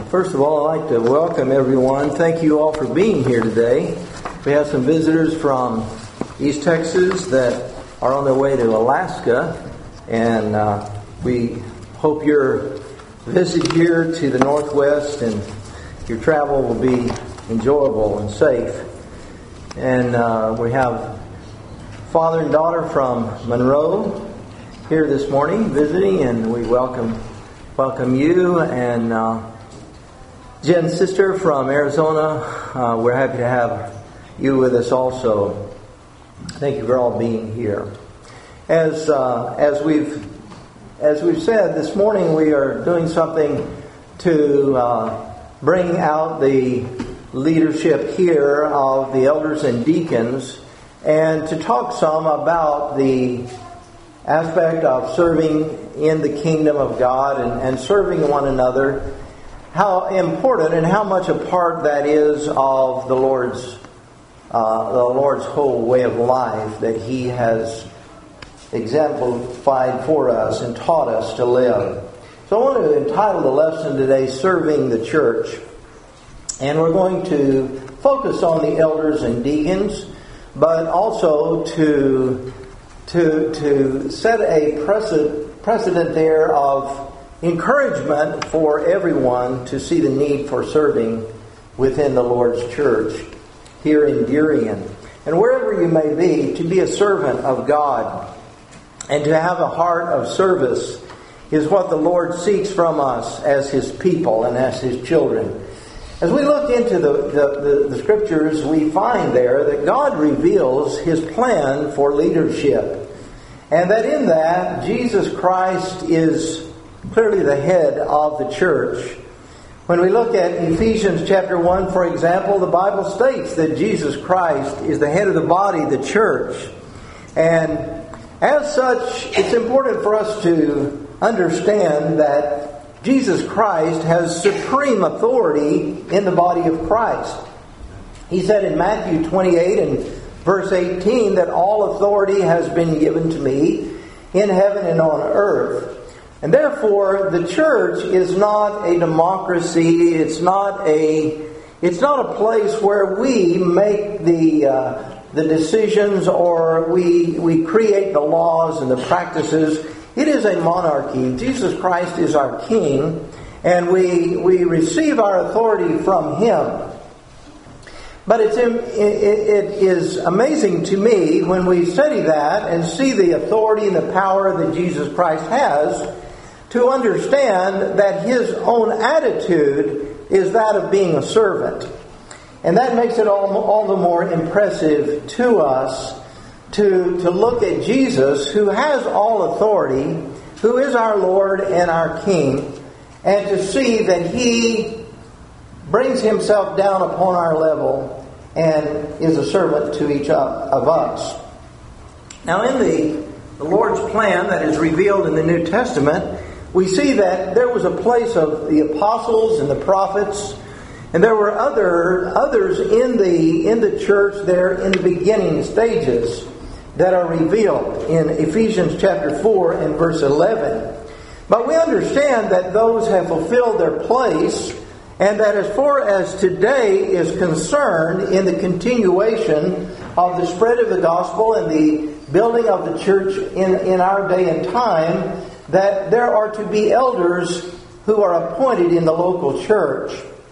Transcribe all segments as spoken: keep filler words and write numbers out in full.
First of all, I'd like to welcome everyone. Thank you all for being here today. We have some visitors from East Texas that are on their way to Alaska, and uh, we hope your visit here to the Northwest and your travel will be enjoyable and safe. And uh, we have father and daughter from Monroe here this morning visiting, and we welcome welcome you. And uh, Jen's sister from Arizona, uh, we're happy to have you with us also. Thank you for all being here. As uh, as we've as we've said this morning, we are doing something to uh, bring out the leadership here of the elders and deacons, and to talk some about the aspect of serving in the kingdom of God and, and serving one another, how important and how much a part that is of the Lord's uh, the Lord's whole way of life that He has exemplified for us and taught us to live. So I want to entitle the lesson today, Serving the Church. And we're going to focus on the elders and deacons, but also to to to set a precedent, precedent there of encouragement for everyone to see the need for serving within the Lord's church here in Darien. And wherever you may be, to be a servant of God and to have a heart of service is what the Lord seeks from us as His people and as His children. As we look into the, the, the, the Scriptures, we find there that God reveals His plan for leadership. And that in that, Jesus Christ is clearly the head of the church. When we look at Ephesians chapter one, for example, the Bible states that Jesus Christ is the head of the body, the church. And as such, it's important for us to understand that Jesus Christ has supreme authority in the body of Christ. He said in Matthew twenty-eight and verse eighteen that all authority has been given to me in heaven and on earth. And therefore, the church is not a democracy. It's not a it's not a place where we make the uh, the decisions or we we create the laws and the practices. It is a monarchy. Jesus Christ is our King, and we we receive our authority from Him. But it's it, it is amazing to me when we study that and see the authority and the power that Jesus Christ has, to understand that His own attitude is that of being a servant. And that makes it all, all the more impressive to us to, to look at Jesus, who has all authority, who is our Lord and our King, and to see that He brings Himself down upon our level and is a servant to each of us. Now in the, the Lord's plan that is revealed in the New Testament, we see that there was a place of the apostles and the prophets, and there were other others in the in the church there in the beginning stages that are revealed in Ephesians chapter four and verse eleven. But we understand that those have fulfilled their place, and that as far as today is concerned, in the continuation of the spread of the gospel and the building of the church in, in our day and time, that there are to be elders who are appointed in the local church,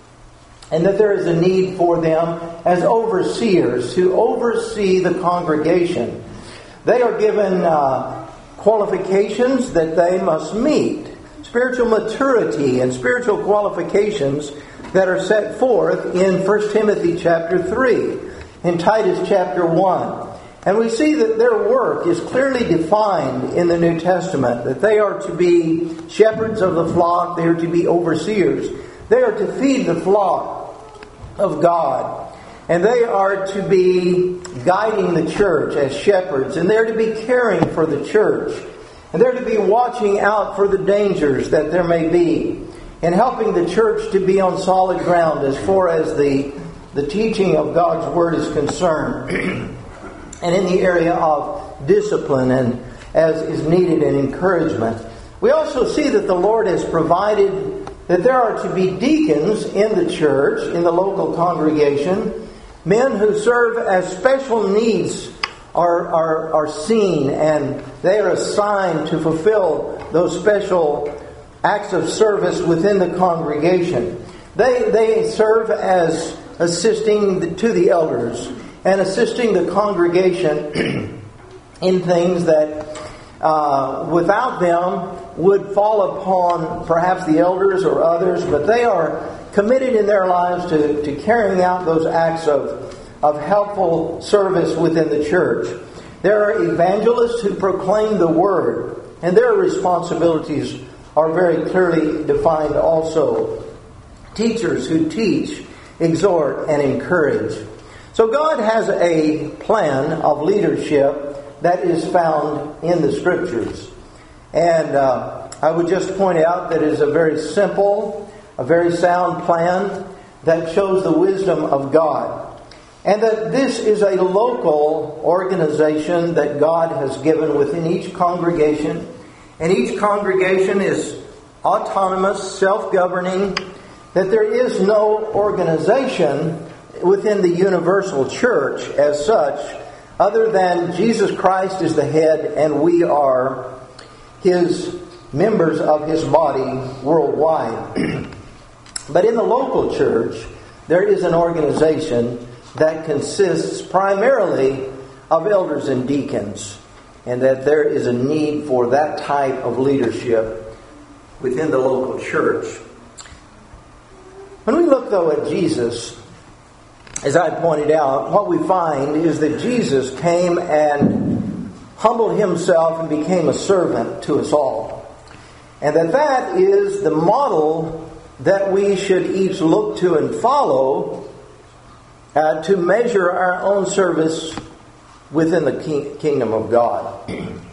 and that there is a need for them as overseers to oversee the congregation. They are given uh, qualifications that they must meet, spiritual maturity and spiritual qualifications that are set forth in First Timothy chapter three, in Titus chapter one. And we see that their work is clearly defined in the New Testament, that they are to be shepherds of the flock, they are to be overseers, they are to feed the flock of God, and they are to be guiding the church as shepherds, and they're to be caring for the church, and they're to be watching out for the dangers that there may be, and helping the church to be on solid ground as far as the, the teaching of God's Word is concerned. And in the area of discipline and as is needed in encouragement. We also see that the Lord has provided that there are to be deacons in the church, in the local congregation, men who serve as special needs are, are, are seen, and they are assigned to fulfill those special acts of service within the congregation. They, they serve as assisting the, to the elders and assisting the congregation in things that uh, without them would fall upon perhaps the elders or others, but they are committed in their lives to, to carrying out those acts of, of helpful service within the church. There are evangelists who proclaim the word, and their responsibilities are very clearly defined also. Teachers who teach, exhort, and encourage. So God has a plan of leadership that is found in the Scriptures. And uh, I would just point out that it is a very simple, a very sound plan that shows the wisdom of God. And that this is a local organization that God has given within each congregation. And each congregation is autonomous, self-governing, that there is no organization within the universal church as such, other than Jesus Christ is the head and we are His members of His body worldwide. But in the local church, there is an organization that consists primarily of elders and deacons, and that there is a need for that type of leadership within the local church. When we look, though, at Jesus, as I pointed out, what we find is that Jesus came and humbled Himself and became a servant to us all. And that that is the model that we should each look to and follow uh, to measure our own service within the king- kingdom of God.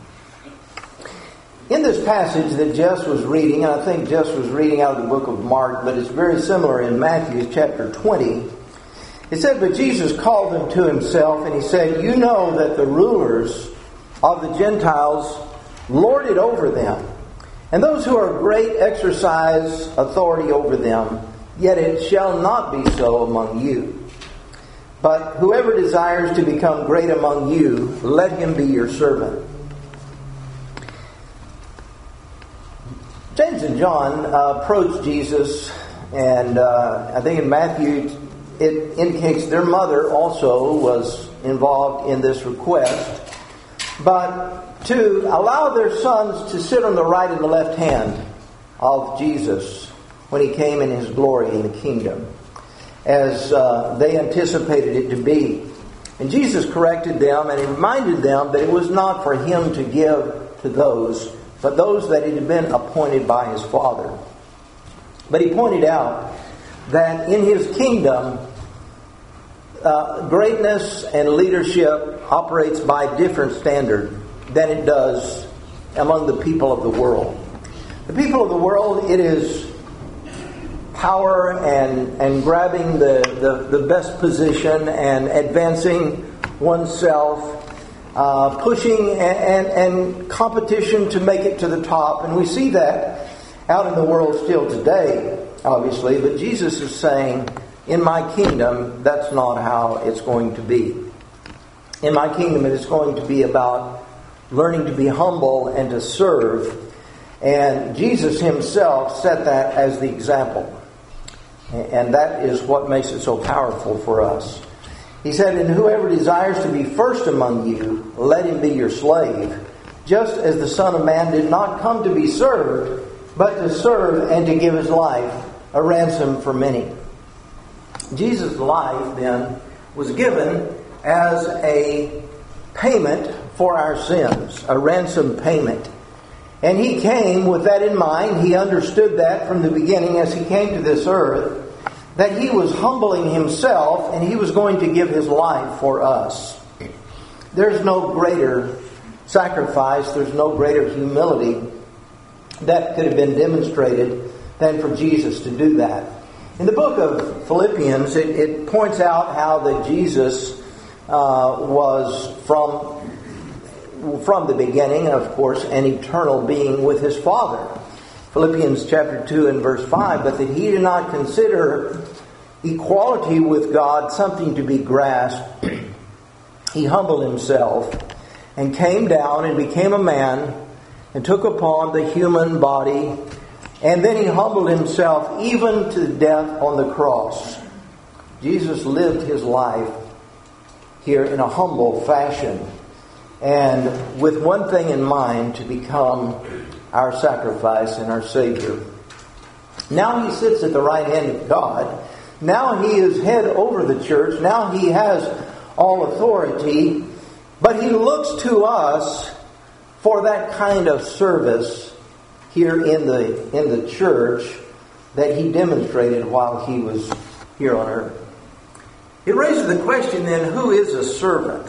In this passage that Jess was reading, and I think Jess was reading out of the book of Mark, but it's very similar in Matthew chapter twenty, it said, "But Jesus called them to Himself, and He said, 'You know that the rulers of the Gentiles lord it over them, and those who are great exercise authority over them, yet it shall not be so among you. But whoever desires to become great among you, let him be your servant.'" James and John uh, approached Jesus, and uh, I think in Matthew it indicates their mother also was involved in this request, but to allow their sons to sit on the right and the left hand of Jesus when He came in His glory in the kingdom, as uh, they anticipated it to be. And Jesus corrected them and He reminded them that it was not for Him to give to those, but those that had been appointed by His Father. But He pointed out that in His kingdom, uh, greatness and leadership operates by a different standard than it does among the people of the world. The people of the world, it is power and, and grabbing the, the, the best position and advancing oneself, Uh, pushing and, and, and competition to make it to the top. And we see that out in the world still today, obviously. But Jesus is saying, in my kingdom, that's not how it's going to be. In my kingdom, it is going to be about learning to be humble and to serve. And Jesus Himself set that as the example. And that is what makes it so powerful for us. He said, "And whoever desires to be first among you, let him be your slave, just as the Son of Man did not come to be served, but to serve and to give His life a ransom for many." Jesus' life, then, was given as a payment for our sins, a ransom payment. And He came with that in mind. He understood that from the beginning as He came to this earth, that He was humbling Himself and He was going to give His life for us. There's no greater sacrifice, there's no greater humility that could have been demonstrated than for Jesus to do that. In the book of Philippians, it, it points out how that Jesus uh, was from, from the beginning, of course, an eternal being with His Father. Philippians chapter two and verse five, but that he did not consider equality with God something to be grasped. He humbled himself and came down and became a man and took upon the human body, and then he humbled himself even to death on the cross. Jesus lived his life here in a humble fashion, and with one thing in mind, to become our sacrifice and our Savior. Now he sits at the right hand of God. Now he is head over the church. Now he has all authority. But he looks to us for that kind of service here in the in the church that he demonstrated while he was here on earth. It raises the question then, who is a servant?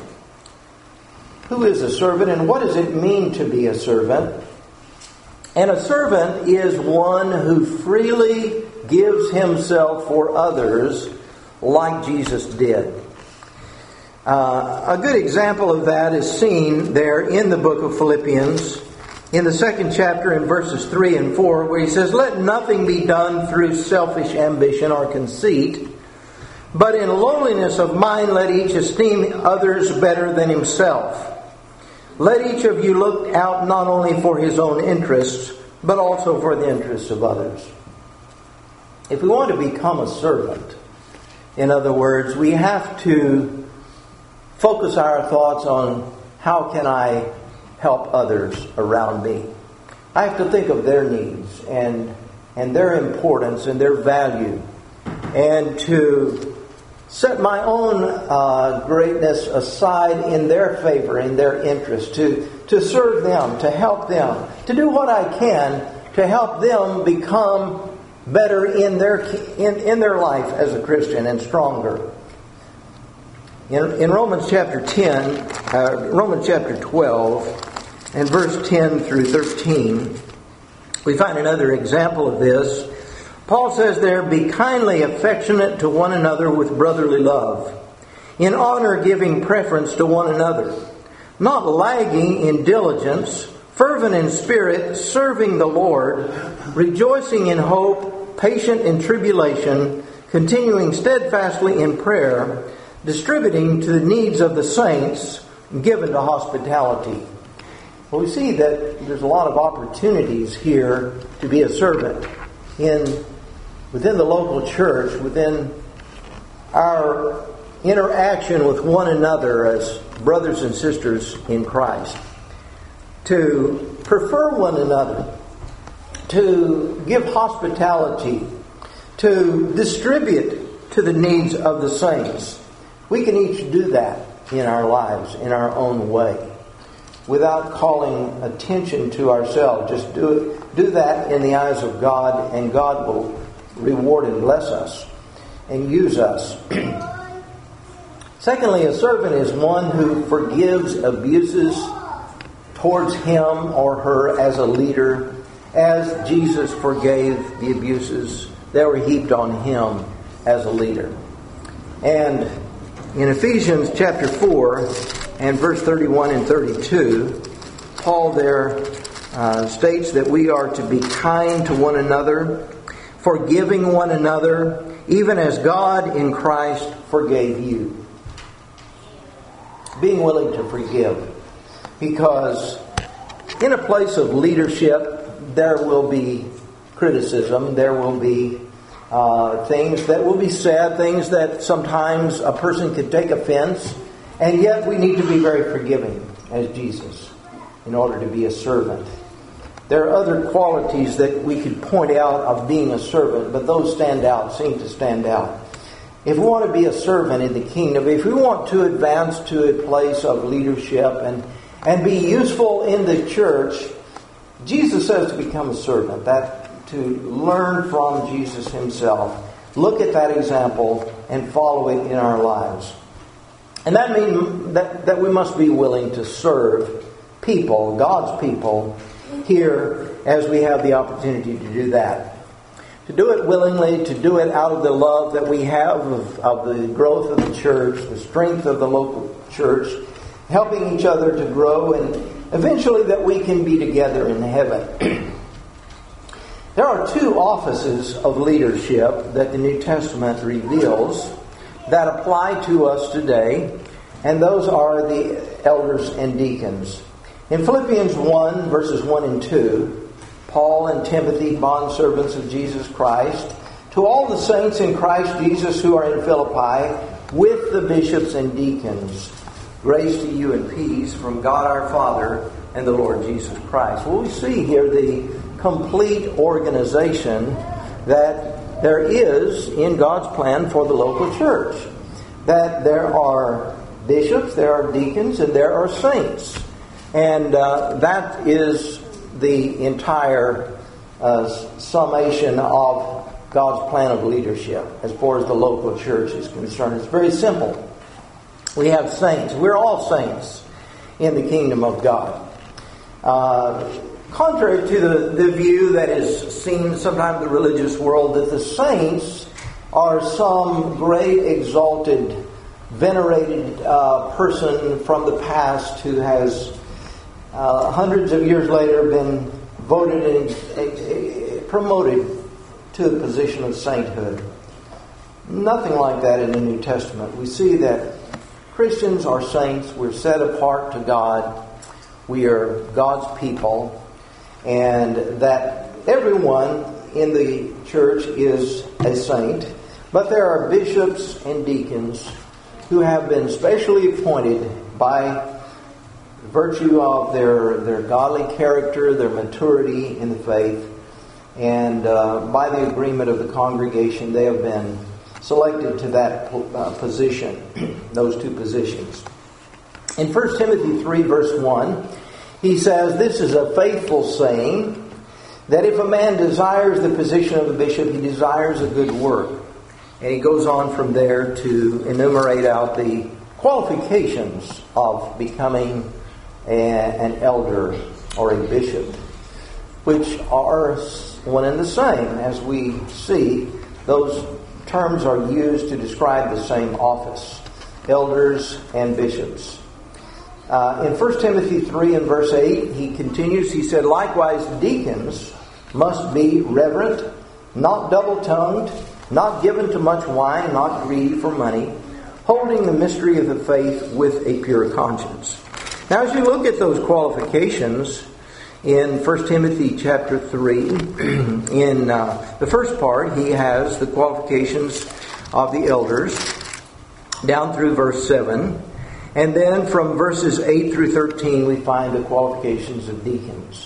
Who is a servant, and what does it mean to be a servant? And a servant is one who freely gives himself for others like Jesus did. Uh, a good example of that is seen there in the book of Philippians, in the second chapter in verses three and four, where he says, "Let nothing be done through selfish ambition or conceit, but in lowliness of mind let each esteem others better than himself. Let each of you look out not only for his own interests, but also for the interests of others." If we want to become a servant, in other words, we have to focus our thoughts on how can I help others around me. I have to think of their needs and and their importance and their value, and to set my own uh, greatness aside in their favor, in their interest, to, to serve them, to help them, to do what I can to help them become better in their in, in their life as a Christian and stronger. In, in Romans chapter ten, uh, Romans chapter twelve, and verse ten through thirteen, we find another example of this. Paul says there, "Be kindly affectionate to one another with brotherly love, in honor giving preference to one another, not lagging in diligence, fervent in spirit, serving the Lord, rejoicing in hope, patient in tribulation, continuing steadfastly in prayer, distributing to the needs of the saints, given to hospitality." Well, we see that there's a lot of opportunities here to be a servant in within the local church, within our interaction with one another as brothers and sisters in Christ, to prefer one another, to give hospitality, to distribute to the needs of the saints. We can each do that in our lives, in our own way, without calling attention to ourselves. Just do it, do that in the eyes of God, and God will reward and bless us and use us. Secondly, a servant is one who forgives abuses towards him or her as a leader, as Jesus forgave the abuses that were heaped on him as a leader. And in Ephesians chapter four and verse thirty-one and thirty-two, Paul there uh, states that we are to be kind to one another, forgiving one another, even as God in Christ forgave you. Being willing to forgive. Because in a place of leadership, there will be criticism, there will be uh, things that will be said, things that sometimes a person could take offense, and yet we need to be very forgiving as Jesus in order to be a servant. There are other qualities that we could point out of being a servant, but those stand out, seem to stand out. If we want to be a servant in the kingdom, if we want to advance to a place of leadership and, and be useful in the church, Jesus says to become a servant, that to learn from Jesus himself, look at that example and follow it in our lives. And that means that, that we must be willing to serve people, God's people, here as we have the opportunity to do that. To do it willingly, to do it out of the love that we have of, of the growth of the church, the strength of the local church, helping each other to grow, and eventually that we can be together in heaven. There are two offices of leadership that the New Testament reveals that apply to us today, and those are the elders and deacons. In Philippians one, verses one and two, Paul and Timothy, bondservants of Jesus Christ, to all the saints in Christ Jesus who are in Philippi, with the bishops and deacons, grace to you and peace from God our Father and the Lord Jesus Christ. Well, we see here the complete organization that there is in God's plan for the local church. That there are bishops, there are deacons, and there are saints. And uh, that is the entire uh, summation of God's plan of leadership as far as the local church is concerned. It's very simple. We have saints. We're all saints in the kingdom of God. Uh, contrary to the, the view that is seen sometimes in the religious world that the saints are some great exalted, venerated uh, person from the past who has uh, hundreds of years later been voted and uh, promoted to the position of sainthood. Nothing like that in the New Testament. We see that Christians are saints. We're set apart to God. We are God's people. And that everyone in the church is a saint. But there are bishops and deacons who have been specially appointed by virtue of their, their godly character, their maturity in the faith, and uh, by the agreement of the congregation, they have been selected to that uh, position, those two positions. In First Timothy three, verse one, he says, "This is a faithful saying, that if a man desires the position of a bishop, he desires a good work." And he goes on from there to enumerate out the qualifications of becoming a, an elder or a bishop, which are one and the same. As we see, those terms are used to describe the same office, elders and bishops. Uh, in First Timothy three and verse eight, he continues, he said, "Likewise deacons must be reverent, not double-tongued, not given to much wine, not greedy for money, holding the mystery of the faith with a pure conscience." Now, as you look at those qualifications in First Timothy chapter three, in uh, the first part, he has the qualifications of the elders down through verse seven. And then from verses eight through thirteen, we find the qualifications of deacons.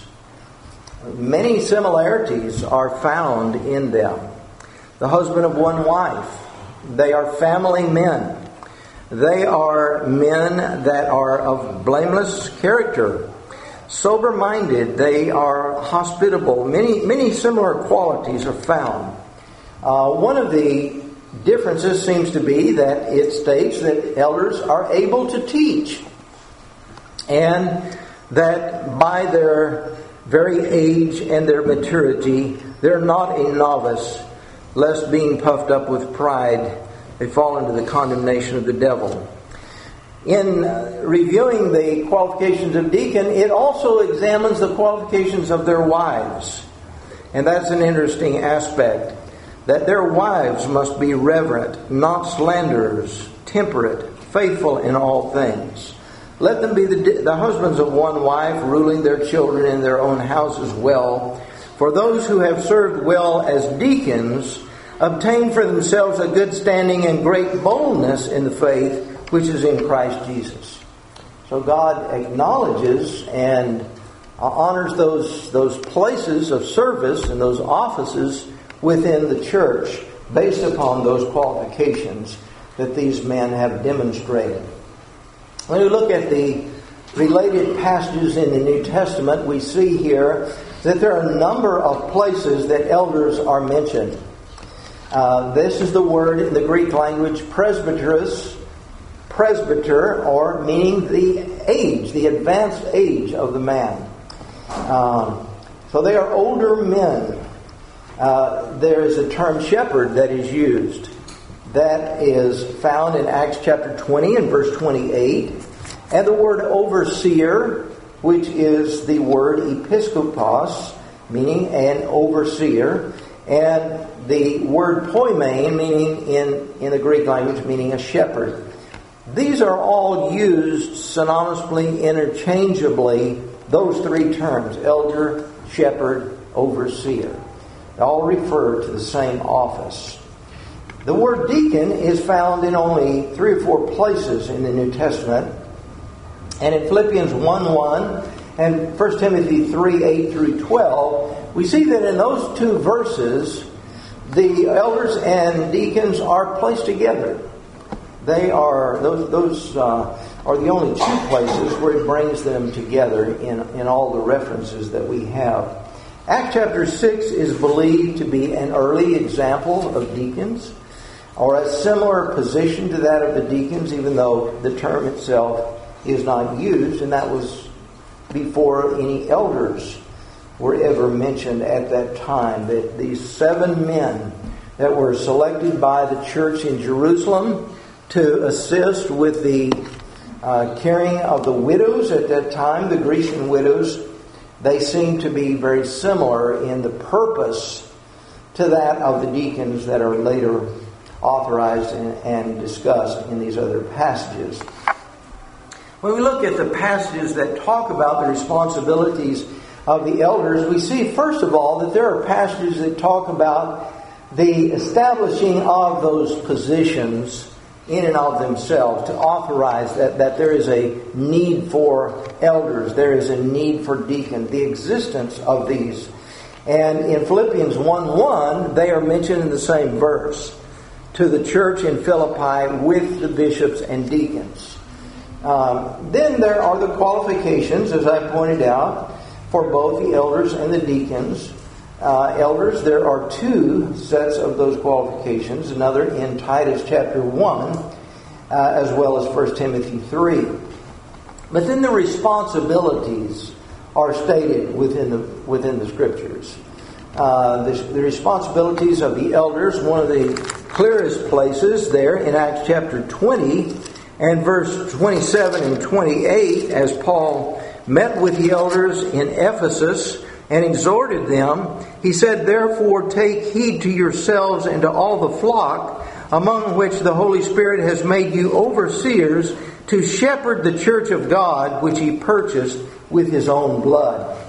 Many similarities are found in them. The husband of one wife. They are family men. They are men that are of blameless character. Sober-minded. They are hospitable. Many, many similar qualities are found. Uh, one of the differences seems to be that it states that elders are able to teach, and that by their very age and their maturity, they're not a novice, lest being puffed up with pride, they fall into the condemnation of the devil. In reviewing the qualifications of deacon, it also examines the qualifications of their wives. And that's an interesting aspect, that their wives must be reverent, not slanderers, temperate, faithful in all things. Let them be the, the husbands of one wife, ruling their children in their own houses well. For those who have served well as deacons obtain for themselves a good standing and great boldness in the faith which is in Christ Jesus. So God acknowledges and honors those, those places of service and those offices within the church based upon those qualifications that these men have demonstrated. When we look at the related passages in the New Testament, we see here that there are a number of places that elders are mentioned. Uh, this is the word in the Greek language, presbyteros, presbyter, or meaning the age, the advanced age of the man. Um, so they are older men. Uh, there is a term shepherd that is used. That is found in Acts chapter twenty and verse twenty-eight. And the word overseer, which is the word episkopos, meaning an overseer, and the word poimen, meaning in, in the Greek language, meaning a shepherd. These are all used synonymously, interchangeably, those three terms, elder, shepherd, overseer. They all refer to the same office. The word deacon is found in only three or four places in the New Testament. And in Philippians one one and First Timothy three eight through twelve, we see that in those two verses, the elders and deacons are placed together. They are, those those uh, are the only two places where it brings them together in, in all the references that we have. Acts chapter six is believed to be an early example of deacons, or a similar position to that of the deacons, even though the term itself is not used, and that was before any elders were ever mentioned at that time. That these seven men that were selected by the church in Jerusalem to assist with the uh, caring of the widows at that time, the Grecian widows, they seem to be very similar in the purpose to that of the deacons that are later authorized and, and discussed in these other passages. When we look at the passages that talk about the responsibilities of the elders, we see, first of all, that there are passages that talk about the establishing of those positions in and of themselves, to authorize that, that there is a need for elders, there is a need for deacons, the existence of these. And in Philippians one one, they are mentioned in the same verse, to the church in Philippi with the bishops and deacons. Um, then there are the qualifications, as I pointed out, for both the elders and the deacons. Uh, elders, there are two sets of those qualifications, another in Titus chapter one, uh, as well as First Timothy three. But then the responsibilities are stated within the within the Scriptures. Uh, the, the responsibilities of the elders, one of the clearest places there in Acts chapter twenty and verse twenty-seven and twenty-eight, as Paul met with the elders in Ephesus and exhorted them, he said, "Therefore take heed to yourselves and to all the flock, among which the Holy Spirit has made you overseers, to shepherd the church of God, which he purchased with his own blood."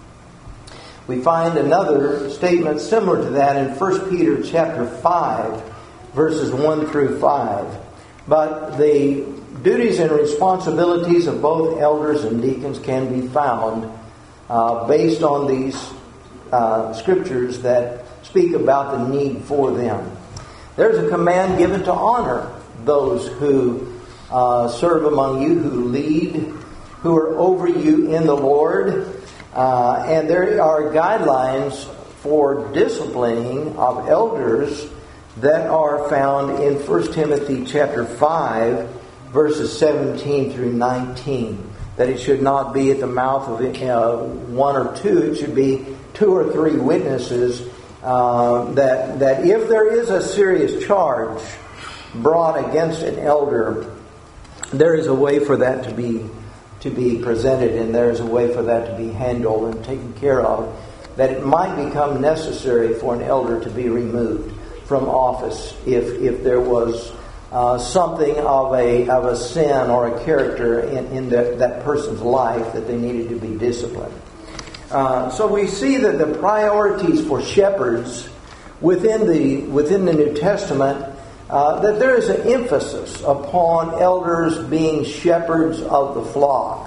We find another statement similar to that in First Peter chapter five, verses one through five. But the duties and responsibilities of both elders and deacons can be found Uh, based on these uh, scriptures that speak about the need for them. There's a command given to honor those who uh, serve among you, who lead, who are over you in the Lord. Uh, and there are guidelines for disciplining of elders that are found in First Timothy chapter five, verses seventeen through nineteen. That it should not be at the mouth of uh, one or two. It should be two or three witnesses. Uh, that that if there is a serious charge brought against an elder, there is a way for that to be to be presented, and there is a way for that to be handled and taken care of. That it might become necessary for an elder to be removed from office if if there was Uh, something of a of a sin or a character in, in the, that person's life that they needed to be disciplined. Uh, so we see that the priorities for shepherds within the within the New Testament, uh, that there is an emphasis upon elders being shepherds of the flock.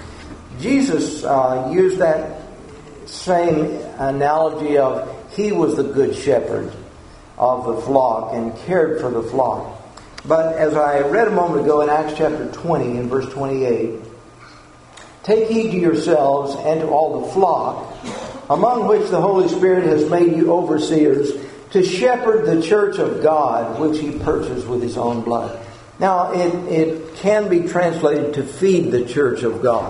Jesus uh, used that same analogy of he was the good shepherd of the flock and cared for the flock. But as I read a moment ago in Acts chapter twenty and verse twenty-eight, "Take heed to yourselves and to all the flock, among which the Holy Spirit has made you overseers, to shepherd the church of God, which he purchased with his own blood." Now, it, it can be translated to feed the church of God,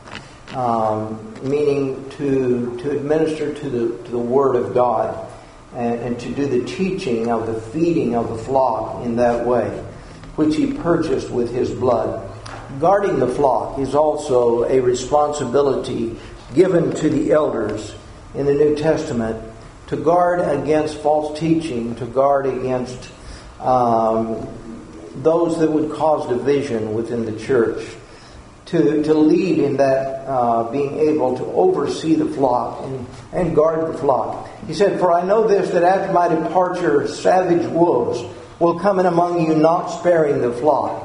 um, meaning to to administer to the to the Word of God. And, and to do the teaching of the feeding of the flock in that way, which he purchased with his blood. Guarding the flock is also a responsibility given to the elders in the New Testament to guard against false teaching, to guard against um, those that would cause division within the church, to, to lead in that uh, being able to oversee the flock and, and guard the flock. He said, "For I know this, that after my departure savage wolves will come in among you, not sparing the flock."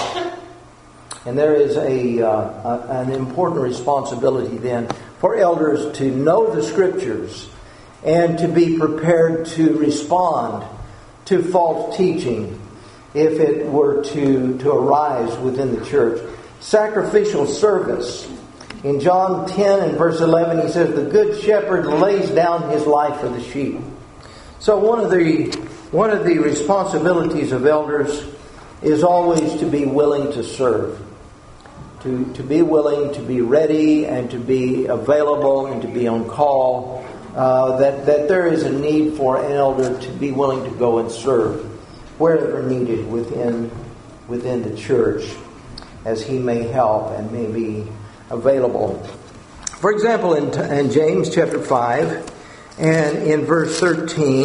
And there is a, uh, a an important responsibility then for elders to know the Scriptures and to be prepared to respond to false teaching if it were to, to arise within the church. Sacrificial service. In John ten and verse eleven, he says, "The good shepherd lays down his life for the sheep." So one of the one of the responsibilities of elders is always to be willing to serve. To, to be willing, to be ready, and to be available, and to be on call. Uh, that, that there is a need for an elder to be willing to go and serve wherever needed within within the church, as he may help and may be available. For example, in, in James chapter five and in verse thirteen,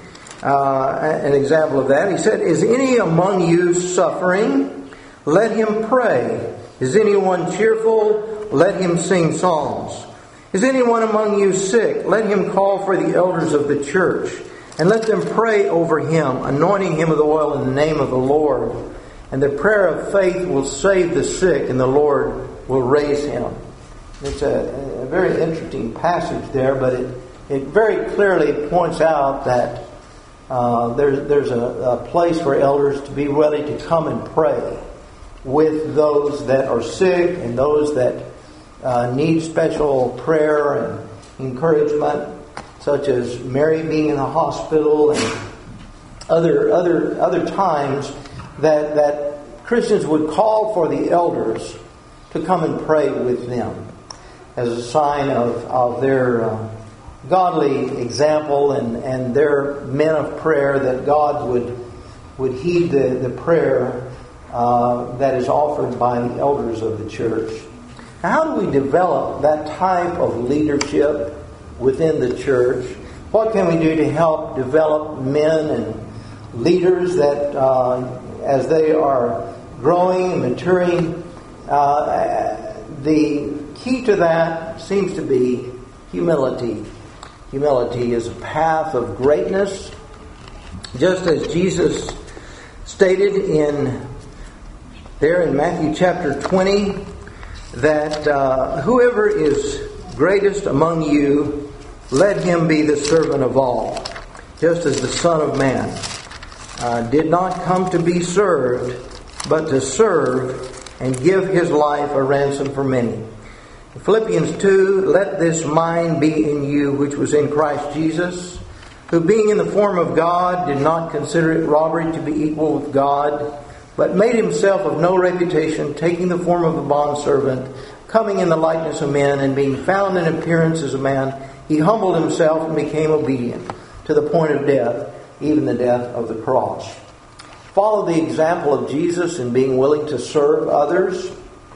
uh, an example of that, he said, "Is any among you suffering? Let him pray. Is anyone cheerful? Let him sing psalms. Is anyone among you sick? Let him call for the elders of the church, and let them pray over him, anointing him with oil in the name of the Lord. And the prayer of faith will save the sick, and the Lord will raise him." It's a, a very interesting passage there, but it, it very clearly points out that uh, there's, there's a, a place for elders to be ready to come and pray with those that are sick and those that uh, need special prayer and encouragement, such as Mary being in the hospital and other other other times that that Christians would call for the elders to come and pray with them as a sign of, of their uh, godly example and, and their men of prayer, that God would would heed the, the prayer Uh, that is offered by the elders of the church. Now, how do we develop that type of leadership within the church? What can we do to help develop men and leaders that, uh, as they are growing and maturing, uh, the key to that seems to be humility. Humility is a path of greatness, just as Jesus stated in there in Matthew chapter twenty, that uh, whoever is greatest among you, let him be the servant of all, just as the Son of Man uh, did not come to be served, but to serve and give his life a ransom for many. In Philippians two, "Let this mind be in you, which was in Christ Jesus, who being in the form of God, did not consider it robbery to be equal with God, but made himself of no reputation, taking the form of a bondservant, coming in the likeness of men, and being found in appearance as a man, he humbled himself and became obedient to the point of death, even the death of the cross." Follow the example of Jesus in being willing to serve others.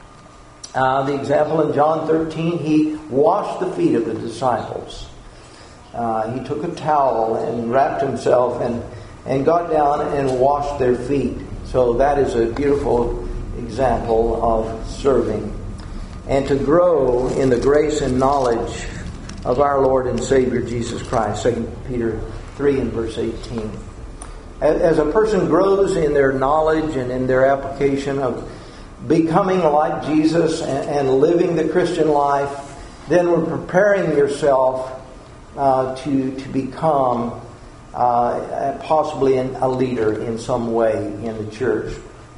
Uh, the example in John thirteen, he washed the feet of the disciples. Uh, he took a towel and wrapped himself and, and got down and washed their feet. So that is a beautiful example of serving. And to grow in the grace and knowledge of our Lord and Savior Jesus Christ. Second Peter three and verse eighteen. As a person grows in their knowledge and in their application of becoming like Jesus and living the Christian life, then we're preparing yourself uh, to, to become Uh, possibly an, a leader in some way in the church.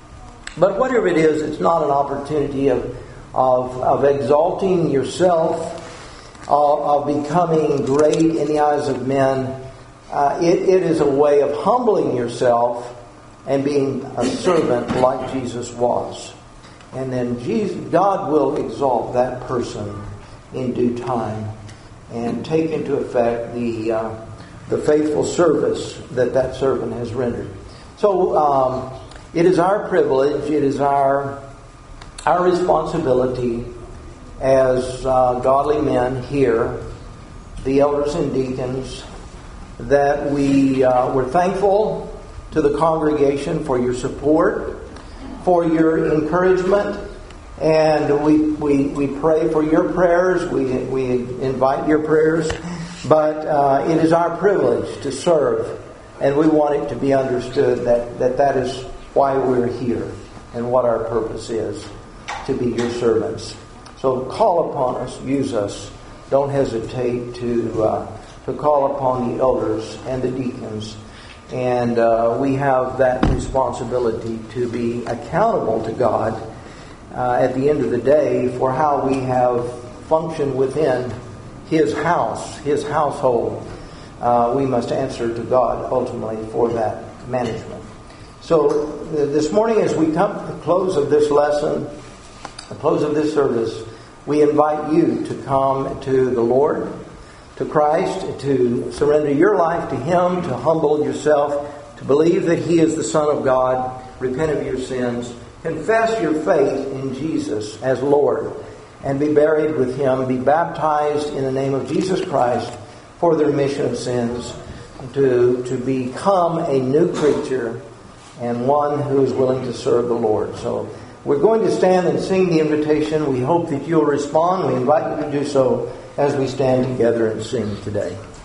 But whatever it is, it's not an opportunity of of, of exalting yourself, of, of becoming great in the eyes of men. Uh, it, it is a way of humbling yourself and being a servant like Jesus was. And then Jesus, God will exalt that person in due time and take into effect the uh, the faithful service that that servant has rendered. So um, it is our privilege, it is our our responsibility as uh, godly men here the elders and deacons, that we uh, we're thankful to the congregation for your support, for your encouragement, and we we, we pray for your prayers. We we invite your prayers, but uh, it is our privilege to serve, and we want it to be understood that, that that is why we're here and what our purpose is, to be your servants. So call upon us, use us. Don't hesitate to uh, to call upon the elders and the deacons. And uh, we have that responsibility to be accountable to God uh, at the end of the day for how we have functioned within His house, His household. Uh, we must answer to God ultimately for that management. So uh, this morning, as we come to the close of this lesson, the close of this service, we invite you to come to the Lord, to Christ, to surrender your life to Him, to humble yourself, to believe that He is the Son of God, repent of your sins, confess your faith in Jesus as Lord, and be buried with Him, be baptized in the name of Jesus Christ for the remission of sins, to, to become a new creature and one who is willing to serve the Lord. So we're going to stand and sing the invitation. We hope that you'll respond. We invite you to do so as we stand together and sing today.